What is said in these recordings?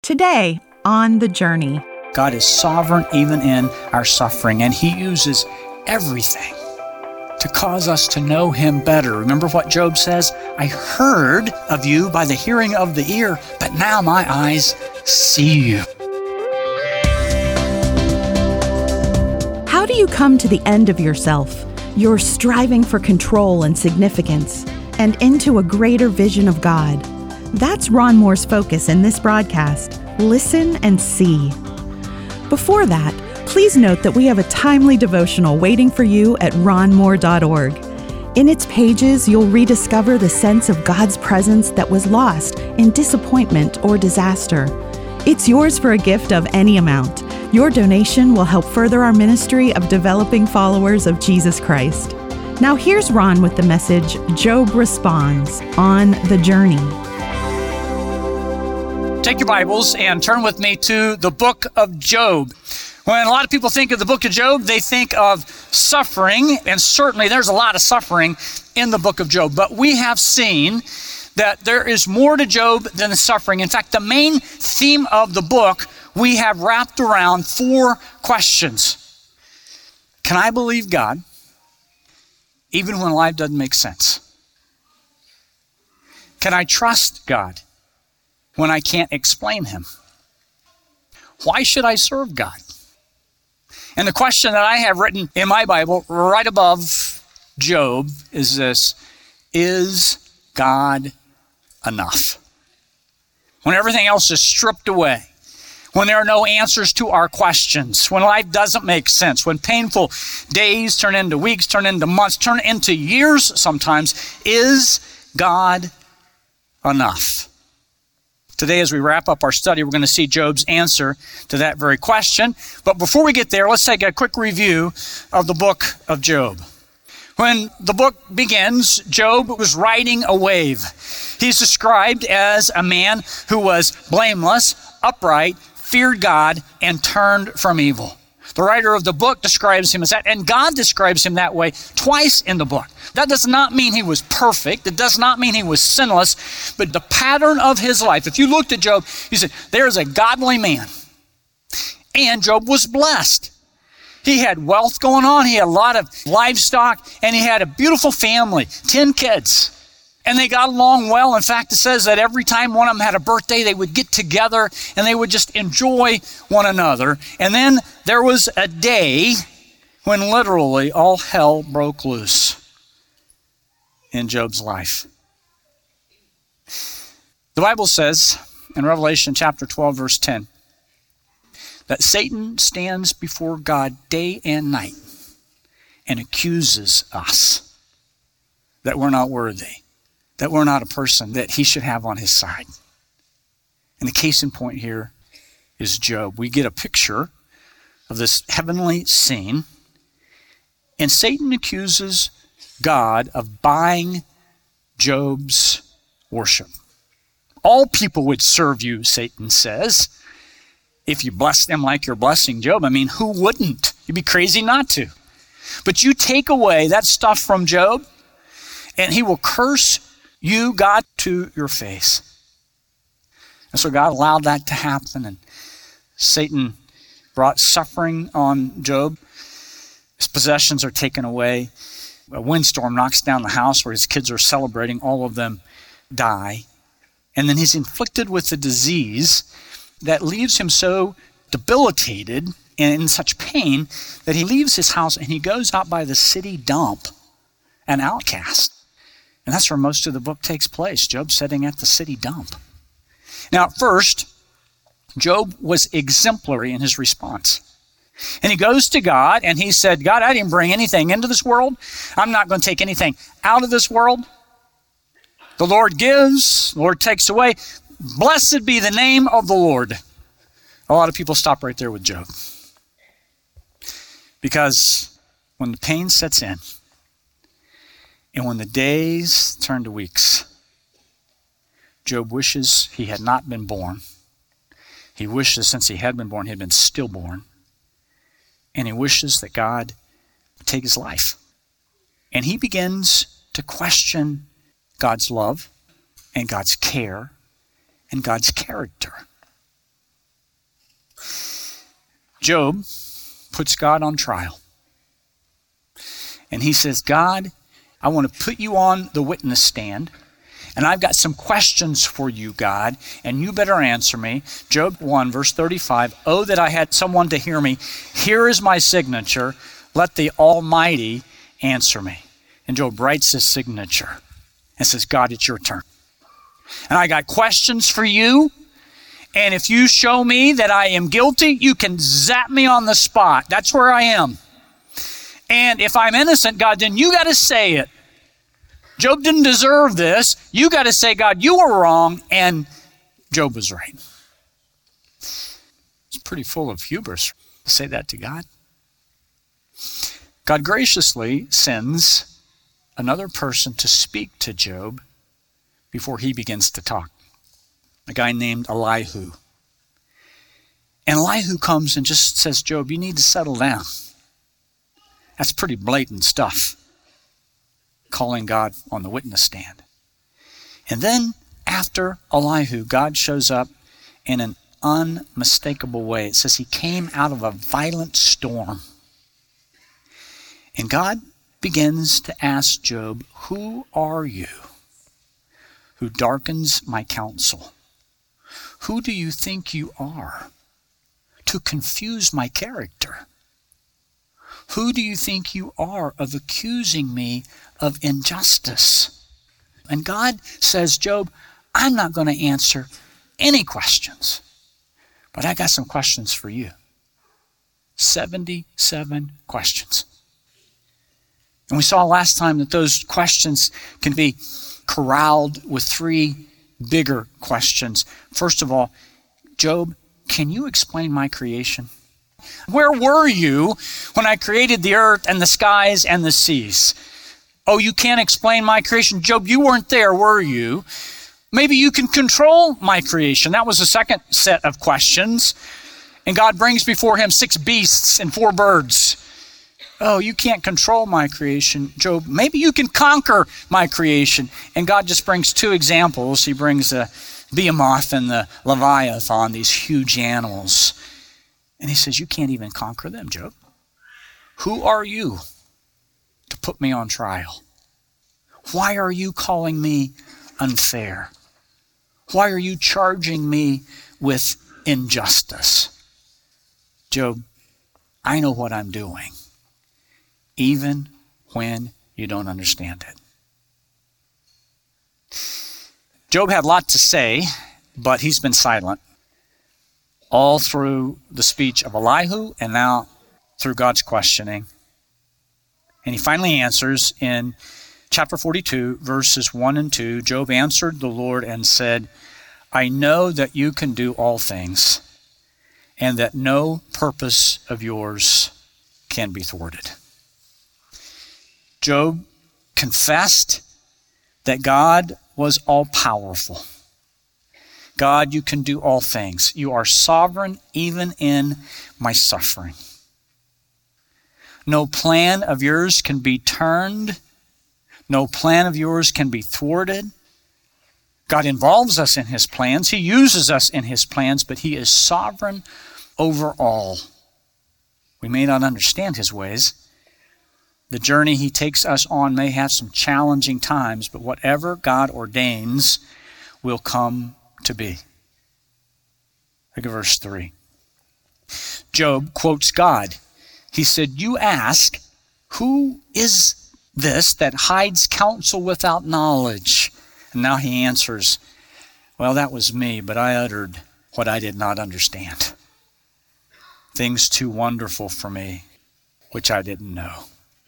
Today on The Journey. God is sovereign even in our suffering, and He uses everything to cause us to know Him better. Remember what Job says? I heard of you by the hearing of the ear, but now my eyes see you. How do you come to the end of yourself? You're striving for control and significance, and into a greater vision of God. That's Ron Moore's focus in this broadcast. Listen and see. Before that, please note that we have a timely devotional waiting for you at ronmoore.org. In its pages, you'll rediscover the sense of God's presence that was lost in disappointment or disaster. It's yours for a gift of any amount. Your donation will help further our ministry of developing followers of Jesus Christ. Now here's Ron with the message, Job Responds, on The Journey. Take your Bibles and turn with me to the book of Job. When a lot of people think of the book of Job, they think of suffering, and certainly there's a lot of suffering in the book of Job. But we have seen that there is more to Job than the suffering. In fact, the main theme of the book we have wrapped around 4 questions. Can I believe God even when life doesn't make sense? Can I trust God when I can't explain Him? Why should I serve God? And the question that I have written in my Bible right above Job is this: is God enough? When everything else is stripped away, when there are no answers to our questions, when life doesn't make sense, when painful days turn into weeks, turn into months, turn into years sometimes, is God enough? Today, as we wrap up our study, we're going to see Job's answer to that very question. But before we get there, let's take a quick review of the book of Job. When the book begins, Job was riding a wave. He's described as a man who was blameless, upright, feared God, and turned from evil. The writer of the book describes him as that, and God describes him that way twice in the book. That does not mean he was perfect. It does not mean he was sinless, but the pattern of his life, if you looked at Job, you said, there's a godly man. And Job was blessed. He had wealth going on. He had a lot of livestock, and he had a beautiful family, 10 kids. And they got along well. In fact, it says that every time one of them had a birthday, they would get together and they would just enjoy one another. And then there was a day when literally all hell broke loose in Job's life. The Bible says in Revelation chapter 12, verse 10, that Satan stands before God day and night and accuses us that we're not worthy, that we're not a person that he should have on his side. And the case in point here is Job. We get a picture of this heavenly scene, and Satan accuses God of buying Job's worship. All people would serve you, Satan says, if you bless them like you're blessing Job. I mean, who wouldn't? You'd be crazy not to. But you take away that stuff from Job, and he will curse you, God, to your face. And so God allowed that to happen, and Satan brought suffering on Job. His possessions are taken away. A windstorm knocks down the house where his kids are celebrating. All of them die. And then he's inflicted with a disease that leaves him so debilitated and in such pain that he leaves his house and he goes out by the city dump, an outcast. And that's where most of the book takes place, Job sitting at the city dump. Now, at first, Job was exemplary in his response. And he goes to God and he said, God, I didn't bring anything into this world. I'm not going to take anything out of this world. The Lord gives, the Lord takes away. Blessed be the name of the Lord. A lot of people stop right there with Job. Because when the pain sets in, and when the days turn to weeks, Job wishes he had not been born. He wishes since he had been born, he had been stillborn. And he wishes that God would take his life. And he begins to question God's love and God's care and God's character. Job puts God on trial. And he says, God, I want to put you on the witness stand, and I've got some questions for you, God, and you better answer me. Job 1, verse 35, oh, that I had someone to hear me. Here is my signature. Let the Almighty answer me. And Job writes his signature and says, God, it's your turn. And I got questions for you. And if you show me that I am guilty, you can zap me on the spot. That's where I am. And if I'm innocent, God, then you got to say it. Job didn't deserve this. You got to say, God, you were wrong, and Job was right. It's pretty full of hubris to say that to God. God graciously sends another person to speak to Job before he begins to talk. A guy named Elihu. And Elihu comes and just says, Job, you need to settle down. That's pretty blatant stuff. Calling God on the witness stand. And then after Elihu, God shows up in an unmistakable way. It says he came out of a violent storm. And God begins to ask Job, who are you who darkens my counsel? Who do you think you are to confuse my character? Who do you think you are of accusing me of injustice? And God says, Job, I'm not going to answer any questions, but I got some questions for you. 77 questions. And we saw last time that those questions can be corralled with three bigger questions. First of all, Job, can you explain my creation? Where were you when I created the earth and the skies and the seas? Oh, you can't explain my creation? Job, you weren't there, were you? Maybe you can control my creation. That was the second set of questions. And God brings before him 6 beasts and 4 birds. Oh, you can't control my creation. Job, maybe you can conquer my creation. And God just brings 2 examples. He brings the Behemoth and the Leviathan, these huge animals. And he says, you can't even conquer them, Job. Who are you to put me on trial? Why are you calling me unfair? Why are you charging me with injustice? Job, I know what I'm doing, even when you don't understand it. Job had a lot to say, but he's been silent all through the speech of Elihu and now through God's questioning. And he finally answers in chapter 42, verses 1 and 2. Job answered the Lord and said, I know that you can do all things, and that no purpose of yours can be thwarted. Job confessed that God was all-powerful. God, you can do all things. You are sovereign even in my suffering. No plan of yours can be turned. No plan of yours can be thwarted. God involves us in his plans. He uses us in his plans, but he is sovereign over all. We may not understand his ways. The journey he takes us on may have some challenging times, but whatever God ordains will come to be. Look at verse 3. Job quotes God. He said, you ask, who is this that hides counsel without knowledge? And now he answers, well, that was me, but I uttered what I did not understand. Things too wonderful for me, which I didn't know.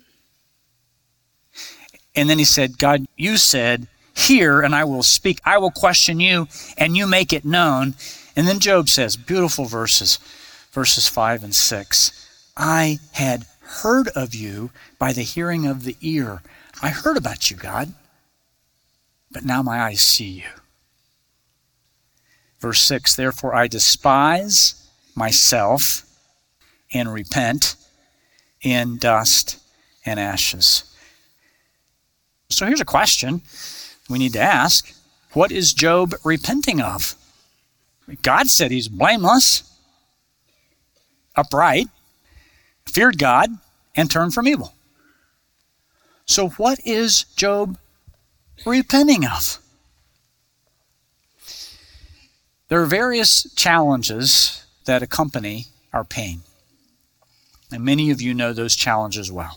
And then he said, God, you said, hear and I will speak. I will question you and you make it known. And then Job says, beautiful verses 5 and 6. I had heard of you by the hearing of the ear. I heard about you, God, but now my eyes see you. Verse 6, therefore I despise myself and repent in dust and ashes. So here's a question we need to ask. What is Job repenting of? God said he's blameless. upright, feared God, and turned from evil. So what is Job repenting of? There are various challenges that accompany our pain. And many of you know those challenges well.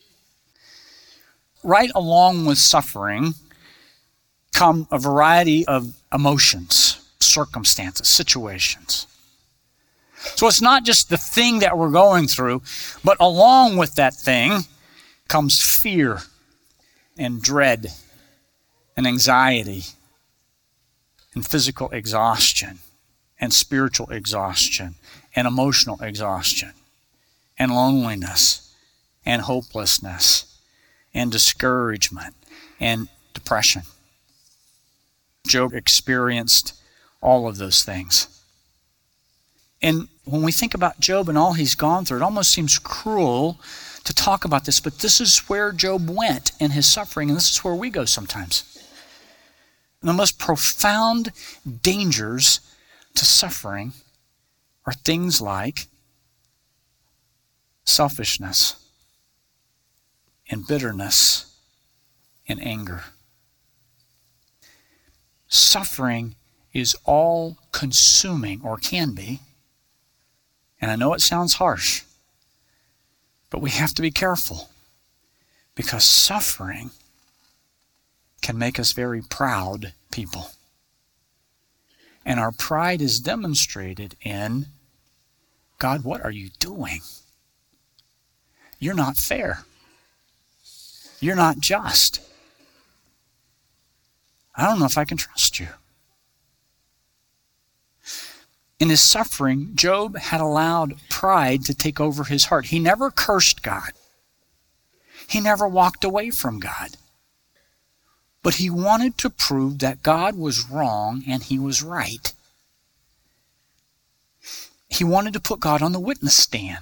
Right along with suffering come a variety of emotions, circumstances, situations. So it's not just the thing that we're going through, but along with that thing comes fear and dread and anxiety and physical exhaustion and spiritual exhaustion and emotional exhaustion and loneliness and hopelessness and discouragement and depression. Job experienced all of those things. And when we think about Job and all he's gone through, it almost seems cruel to talk about this, but this is where Job went in his suffering, and this is where we go sometimes. The most profound dangers to suffering are things like selfishness and bitterness and anger. Suffering is all-consuming, or can be. And I know it sounds harsh, but we have to be careful, because suffering can make us very proud people. And our pride is demonstrated in, God, what are you doing? You're not fair. You're not just. I don't know if I can trust you. In his suffering, Job had allowed pride to take over his heart. He never cursed God. He never walked away from God. But he wanted to prove that God was wrong and he was right. He wanted to put God on the witness stand.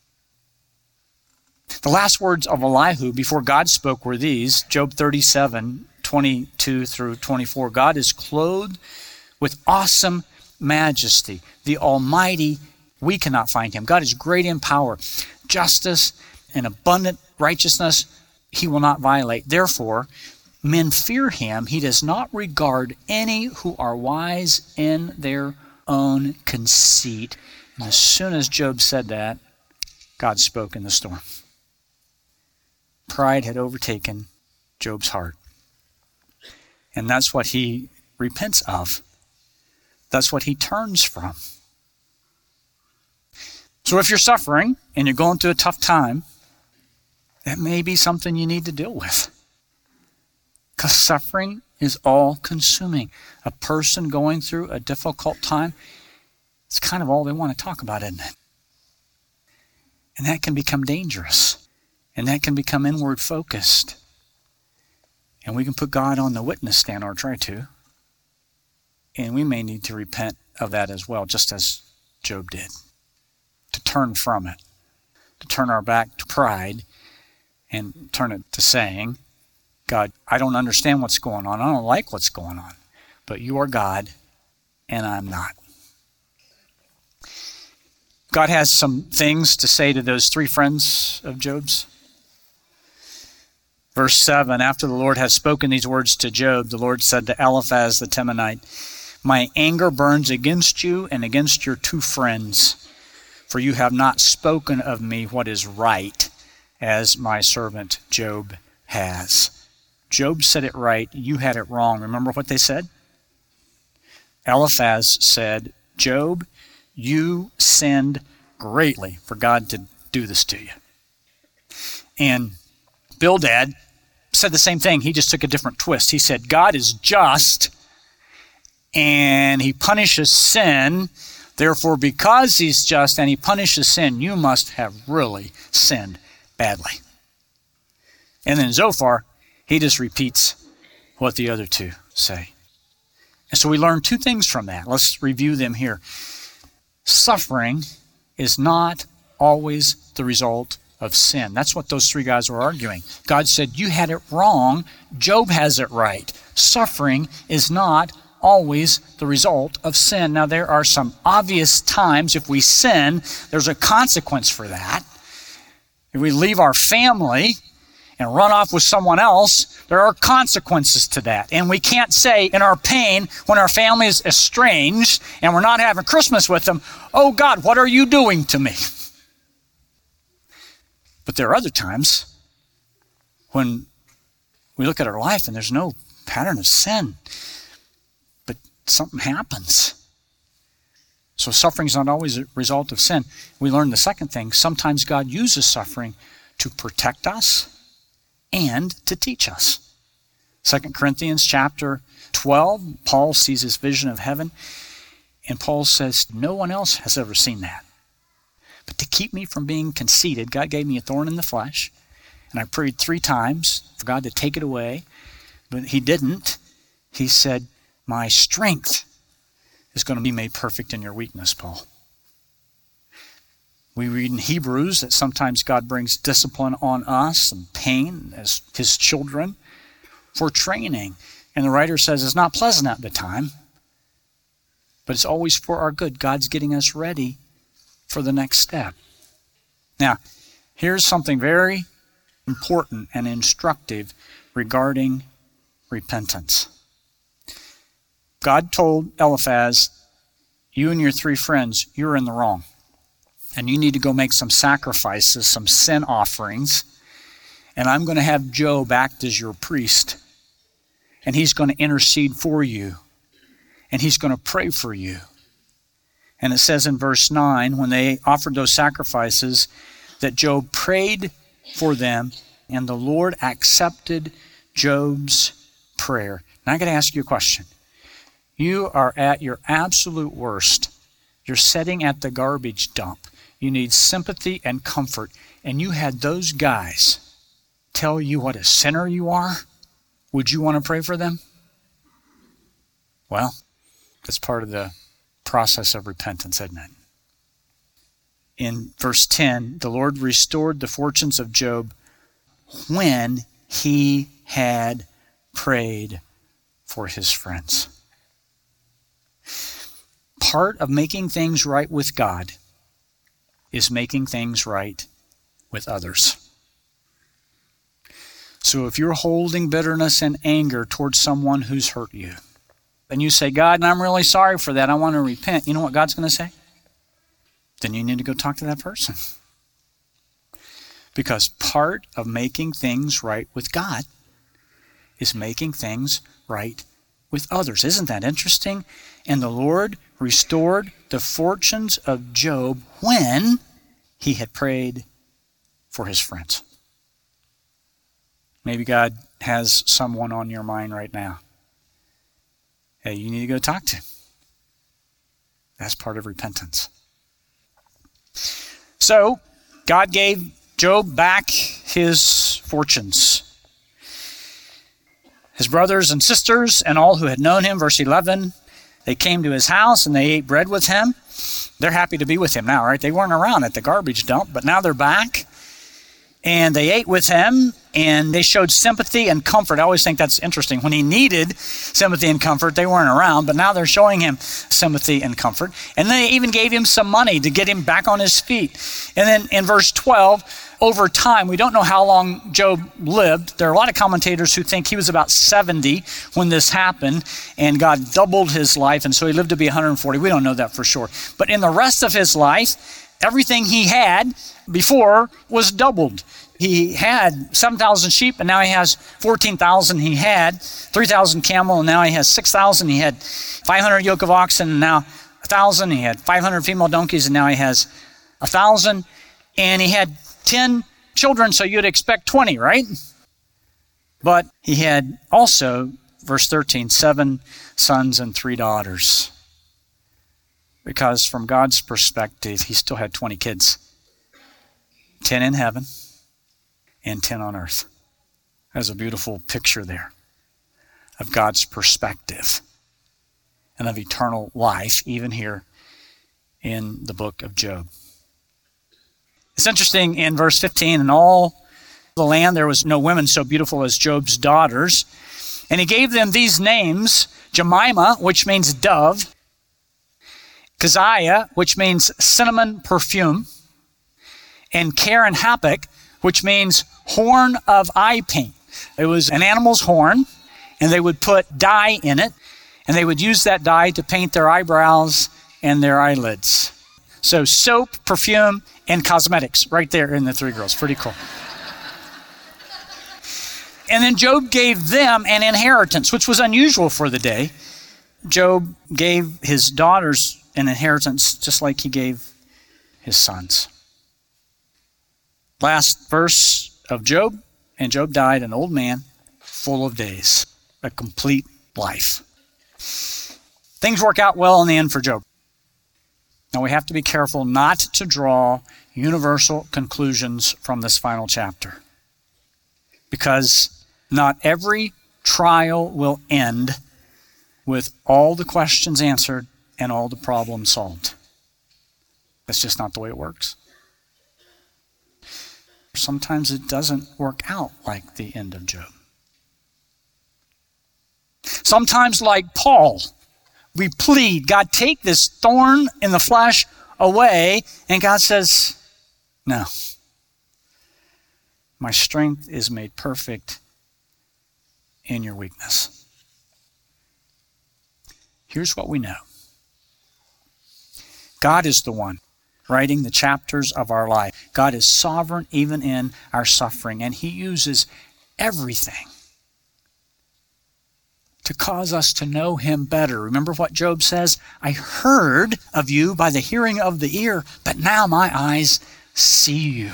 The last words of Elihu before God spoke were these, Job 37:22 through 24. God is clothed with awesome majesty. The Almighty, we cannot find him. God is great in power. Justice and abundant righteousness, he will not violate. Therefore, men fear him. He does not regard any who are wise in their own conceit. And as soon as Job said that, God spoke in the storm. Pride had overtaken Job's heart. And that's what he repents of. That's what he turns from. So if you're suffering and you're going through a tough time, that may be something you need to deal with. Because suffering is all-consuming. A person going through a difficult time, it's kind of all they want to talk about, isn't it? And that can become dangerous. And that can become inward-focused. And we can put God on the witness stand, or try to. And we may need to repent of that as well, just as Job did. To turn from it. To turn our back to pride and turn it to saying, God, I don't understand what's going on. I don't like what's going on. But you are God, and I'm not. God has some things to say to those three friends of Job's. Verse 7, after the Lord had spoken these words to Job, the Lord said to Eliphaz the Temanite, my anger burns against you and against your two friends, for you have not spoken of me what is right, as my servant Job has. Job said it right, you had it wrong. Remember what they said? Eliphaz said, Job, you sinned greatly for God to do this to you. And Bildad said the same thing. He just took a different twist. He said, God is just and he punishes sin. Therefore, because he's just and he punishes sin, you must have really sinned badly. And then Zophar, he just repeats what the other two say. And so we learn two things from that. Let's review them here. Suffering is not always the result of sin. That's what those three guys were arguing. God said, you had it wrong. Job has it right. Suffering is not always the result of sin. Now, there are some obvious times if we sin, there's a consequence for that. If we leave our family and run off with someone else, there are consequences to that. And we can't say in our pain, when our family is estranged and we're not having Christmas with them, "Oh God, what are you doing to me?" But there are other times when we look at our life and there's no pattern of sin, but something happens. So suffering is not always a result of sin. We learn the second thing. Sometimes God uses suffering to protect us and to teach us. 2 Corinthians chapter 12, Paul sees this vision of heaven, and Paul says, no one else has ever seen that. But to keep me from being conceited, God gave me a thorn in the flesh, and I prayed 3 times for God to take it away, but he didn't. He said, my strength is going to be made perfect in your weakness, Paul. We read in Hebrews that sometimes God brings discipline on us and pain as his children for training. And the writer says it's not pleasant at the time, but it's always for our good. God's getting us ready for the next step. Now, here's something very important and instructive regarding repentance. God told Eliphaz, you and your 3 friends, you're in the wrong. And you need to go make some sacrifices, some sin offerings. And I'm going to have Job act as your priest. And he's going to intercede for you. And he's going to pray for you. And it says in verse 9, when they offered those sacrifices, that Job prayed for them, and the Lord accepted Job's prayer. Now I got to ask you a question. You are at your absolute worst. You're sitting at the garbage dump. You need sympathy and comfort. And you had those guys tell you what a sinner you are. Would you want to pray for them? Well, that's part of the process of repentance, isn't it? In verse 10, the Lord restored the fortunes of Job when he had prayed for his friends. Part of making things right with God is making things right with others. So if you're holding bitterness and anger towards someone who's hurt you, and you say, God, I'm really sorry for that, I want to repent, you know what God's going to say? Then you need to go talk to that person. Because part of making things right with God is making things right with others. Isn't that interesting? And the Lord restored the fortunes of Job when he had prayed for his friends. Maybe God has someone on your mind right now. Hey, you need to go talk to. That's part of repentance. So, God gave Job back his fortunes. His brothers and sisters and all who had known him, verse 11, they came to his house and they ate bread with him. They're happy to be with him now, right? They weren't around at the garbage dump, but now they're back. And they ate with him, and they showed sympathy and comfort. I always think that's interesting. When he needed sympathy and comfort, they weren't around, but now they're showing him sympathy and comfort. And they even gave him some money to get him back on his feet. And then in verse 12, over time, we don't know how long Job lived. There are a lot of commentators who think he was about 70 when this happened, and God doubled his life, and so he lived to be 140. We don't know that for sure. But in the rest of his life, everything he had before was doubled. He had 7,000 sheep, and now he has 14,000. He had 3,000 camel, and now he has 6,000. He had 500 yoke of oxen, and now 1,000. He had 500 female donkeys, and now he has 1,000. And he had 10 children, so you'd expect 20, right? But he had also, verse 13, 7 sons and 3 daughters. Because from God's perspective, he still had 20 kids. 10 in heaven and 10 on earth. There's a beautiful picture there of God's perspective and of eternal life, even here in the book of Job. It's interesting in verse 15, in all the land there was no women so beautiful as Job's daughters. And he gave them these names: Jemima, which means dove; Keziah, which means cinnamon perfume; and Karen Hapuk, which means horn of eye paint. It was an animal's horn, and they would put dye in it, and they would use that dye to paint their eyebrows and their eyelids. So soap, perfume, and cosmetics right there in the three girls. Pretty cool. And then Job gave them an inheritance, which was unusual for the day. Job gave his daughters an inheritance just like he gave his sons. Last verse of Job, and Job died an old man, full of days, a complete life. Things work out well in the end for Job. Now we have to be careful not to draw universal conclusions from this final chapter, because not every trial will end with all the questions answered and all the problems solved. That's just not the way it works. Sometimes it doesn't work out like the end of Job. Sometimes, like Paul, we plead, God, take this thorn in the flesh away, and God says, no. My strength is made perfect in your weakness. Here's what we know. God is the one writing the chapters of our life. God is sovereign even in our suffering, and he uses everything to cause us to know him better. Remember what Job says? I heard of you by the hearing of the ear, but now my eyes see you.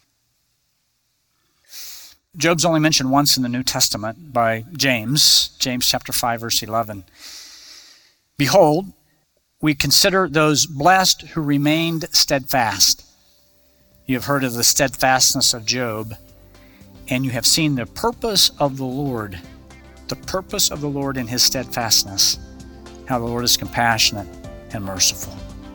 Job's only mentioned once in the New Testament by James chapter 5, verse 11. Behold, we consider those blessed who remained steadfast. You have heard of the steadfastness of Job, and you have seen the purpose of the Lord in his steadfastness, how the Lord is compassionate and merciful.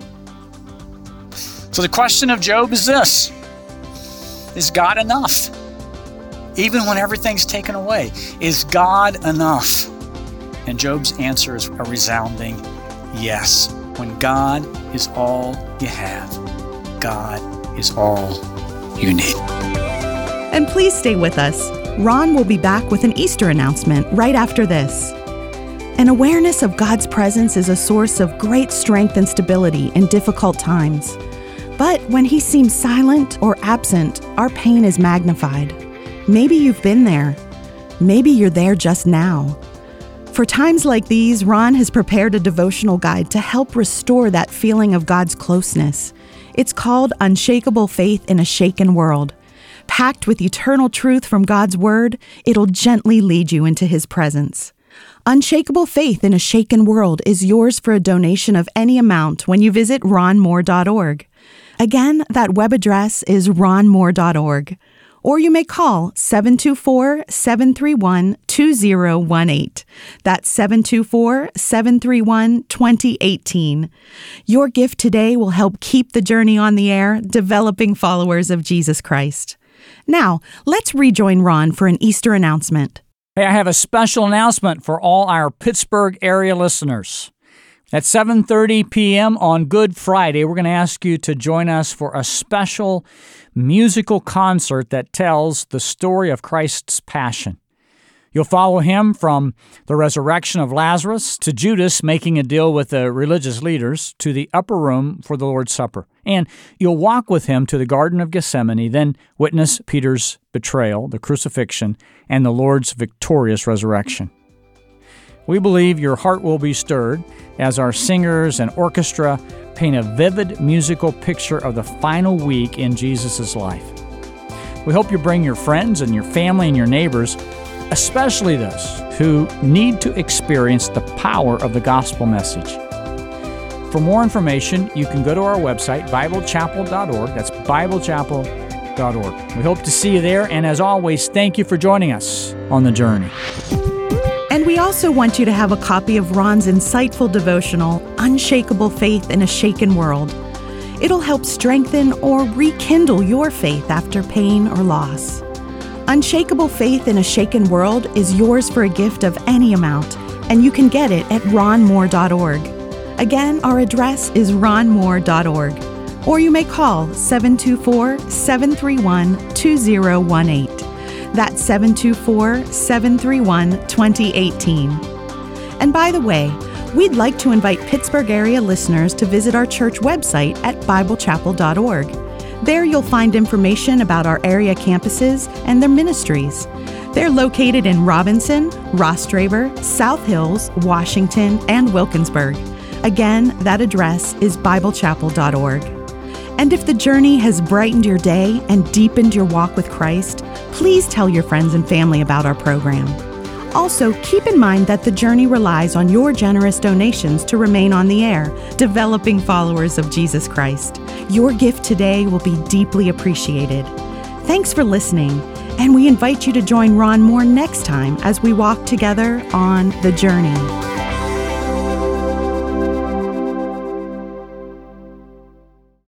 So the question of Job is this: is God enough? Even when everything's taken away, is God enough? And Job's answer is a resounding yes. When God is all you have, God is all you need. And please stay with us. Ron will be back with an Easter announcement right after this. An awareness of God's presence is a source of great strength and stability in difficult times. But when he seems silent or absent, our pain is magnified. Maybe you've been there. Maybe you're there just now. For times like these, Ron has prepared a devotional guide to help restore that feeling of God's closeness. It's called Unshakable Faith in a Shaken World. Packed with eternal truth from God's Word, it'll gently lead you into his presence. Unshakable Faith in a Shaken World is yours for a donation of any amount when you visit ronmoore.org. Again, that web address is ronmoore.org. Or you may call 724-731-2018. That's 724-731-2018. Your gift today will help keep the journey on the air, developing followers of Jesus Christ. Now, let's rejoin Ron for an Easter announcement. Hey, I have a special announcement for all our Pittsburgh area listeners. At 7:30 p.m. on Good Friday, we're going to ask you to join us for a special musical concert that tells the story of Christ's passion. You'll follow him from the resurrection of Lazarus to Judas making a deal with the religious leaders to the upper room for the Lord's Supper. And you'll walk with him to the Garden of Gethsemane, then witness Peter's betrayal, the crucifixion, and the Lord's victorious resurrection. We believe your heart will be stirred as our singers and orchestra paint a vivid musical picture of the final week in Jesus' life. We hope you bring your friends and your family and your neighbors, especially those who need to experience the power of the gospel message. For more information, you can go to our website, BibleChapel.org. That's BibleChapel.org. We hope to see you there, and as always, thank you for joining us on the journey. And we also want you to have a copy of Ron's insightful devotional, Unshakable Faith in a Shaken World. It'll help strengthen or rekindle your faith after pain or loss. Unshakable faith in a shaken world is yours for a gift of any amount, and you can get it at ronmoore.org. Again, our address is ronmoore.org, or you may call 724-731-2018. That's 724-731-2018. And by the way, we'd like to invite Pittsburgh area listeners to visit our church website at biblechapel.org. There you'll find information about our area campuses and their ministries. They're located in Robinson, Rostraver, South Hills, Washington, and Wilkinsburg. Again, that address is biblechapel.org. And if the journey has brightened your day and deepened your walk with Christ, please tell your friends and family about our program. Also, keep in mind that the journey relies on your generous donations to remain on the air, developing followers of Jesus Christ. Your gift today will be deeply appreciated. Thanks for listening, and we invite you to join Ron Moore next time as we walk together on the journey.